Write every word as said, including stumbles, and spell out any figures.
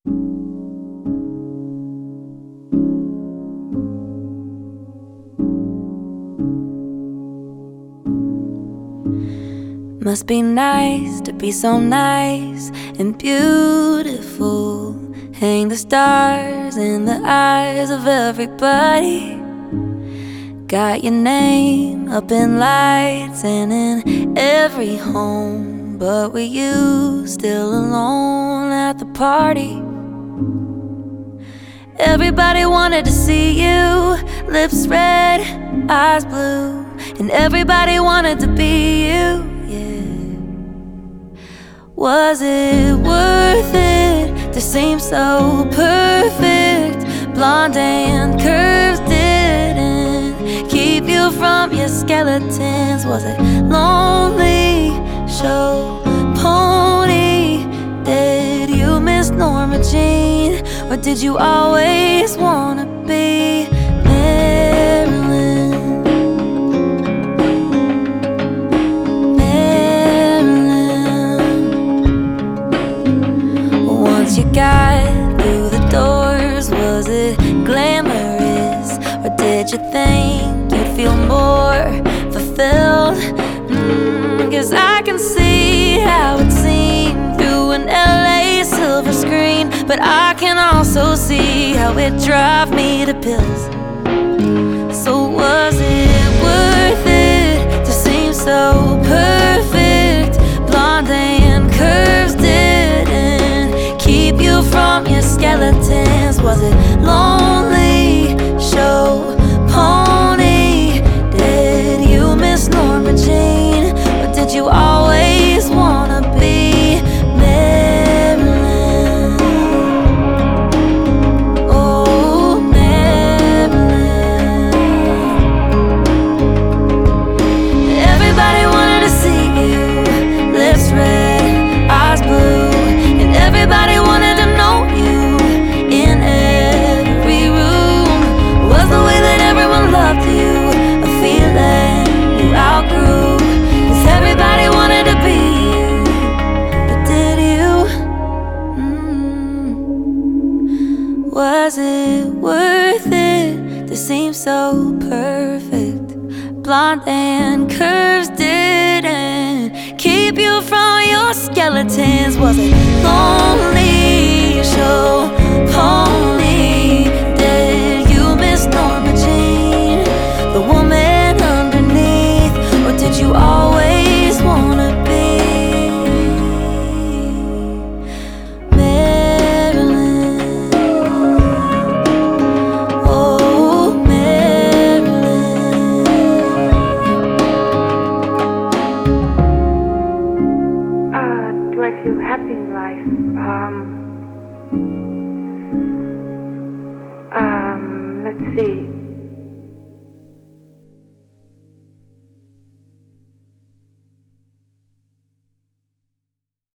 Must be nice to be so nice and beautiful. Hang the stars in the eyes of everybody. Got your name up in lights and in every home, but with you still alone at the party. Everybody wanted to see you, lips red, eyes blue, and everybody wanted to be you. Was it worth it to seem so perfect? Blonde and curves didn't keep you from your skeletons. Was it lonely, show pony? Did you miss Norma Jean? Or did you always wanna be Marilyn? Once you got through the doors, was it glamorous? Or did you think you'd feel more fulfilled? Mm, Cause I can see how it seemed through an L A silver screen, but I can also see how it drove me to pills. So was it worth it to seem so perfect? Blonde and curves didn't keep you from your skeletons. Was it lonely, show pony? Did you miss Norma Jean? Or did you always wanna be Marilyn? Oh, Marilyn. Everybody wanted to see you, lips red, eyes blue, and everybody wanted to know you in every room. Was the way that everyone loved you a feeling you outgrew? Cause everybody wanted to be you, but did you? Mm. Was it worth it to seem so perfect? Blonde and curves didn't keep you from your skeletons. Was it lonely, show pony? Did you miss Norma Jean, the woman underneath? Or did you always wanna be Marilyn? Oh, Marilyn. Uh, do I feel happy in life? Um, um, let's see.